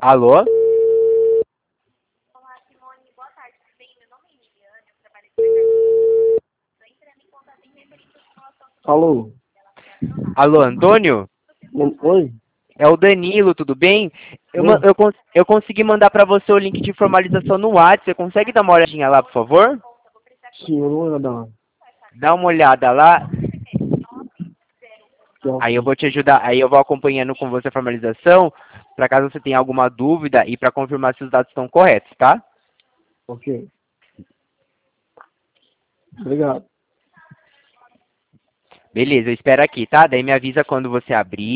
Alô? Olá, Simone. Boa tarde, tudo bem? Meu nome é Emiliane, eu trabalho aqui. Estou entrando em contato em referência à situação Alô? Alô, Antônio? Oi? É o Danilo, tudo bem? Oi? Eu consegui mandar pra você o link de formalização no WhatsApp. Você consegue dar uma olhadinha lá, por favor? Sim, eu não vou dar. Dá uma olhada lá. Aí eu Ok. vou te ajudar. Aí eu vou acompanhando com você a formalização, pra caso você tenha alguma dúvida e pra confirmar se os dados estão corretos, tá? Ok. Obrigado. Beleza, eu espero aqui, tá? Daí me avisa quando você abrir.